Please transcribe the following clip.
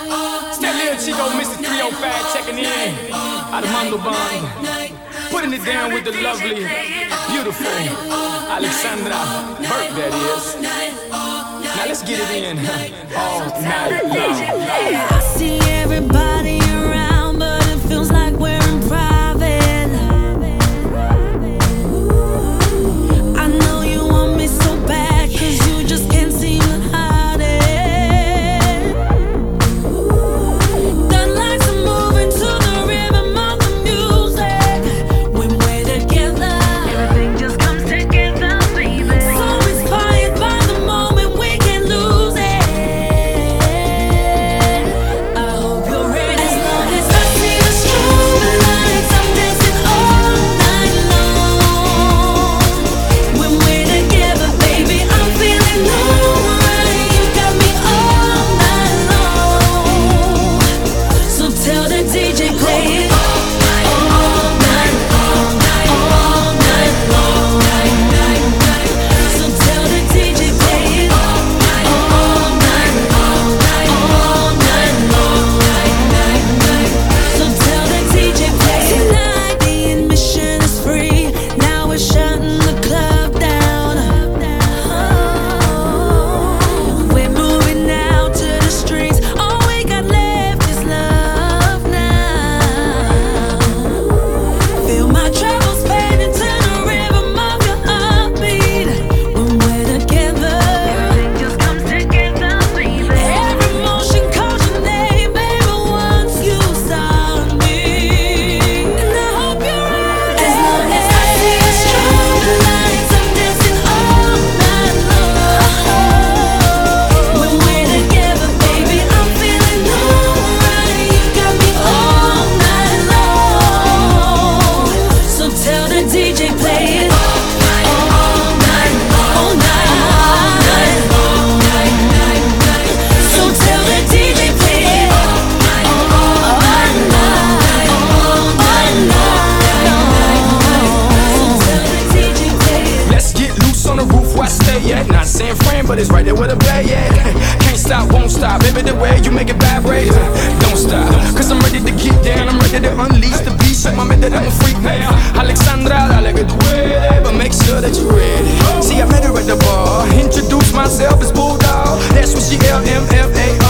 It's that little Chico, Mr. 305 checking in out of Montalban, putting it down with the lovely, beautiful Alexandra Burke, that is. Now let's get it in all night long. I see everybody around, but it feels like we're in private. I know you want me so bad, 'cause you just can't seem to hide it. The lights are moving to the rhythm of the music. When we're together, everything just comes together, baby. So inspired by the moment, we can't lose it. I hope you're ready. As long as I see the strobe lights, I'm dancing all night long. When we're together, baby, I'm feeling alright. You got me all night long. So tell the DJ play it all night, all night, all night, all night long. So tell the DJ play it all night, all night, all night, all night long. So tell the DJ play it. Tonight the admission is free. Now we're shutting the club down. We're moving out to the streets. All we got left is love now. Feel my troubles fading to the rhythm of your heartbeat. When we're together, everything just comes together, baby. Every motion calls your name, baby, once you saw me. And I hope you're ready. As long as I see the strobe lights, I'm dancing all night long. When we're together, baby, I'm feeling alright. You got me all night long. So tell the DJ play it all night, all night, all night, all night. So tell the DJ play it all night, all night, all night. So tell the DJ play it. Let's get loose on the roof where I stay at. Not San Fran, but it's right there where the bay at. Can't stop, won't stop. Baby, the way you make it vibrate, don't stop. 'Cause I'm ready to get down, I'm ready to unleash the beast. Show my man that I'm a freak now. Alexandra, I like it the way, but make sure that you're ready. See, I met her at the bar, introduced myself as Bulldog. That's when she LMFAO.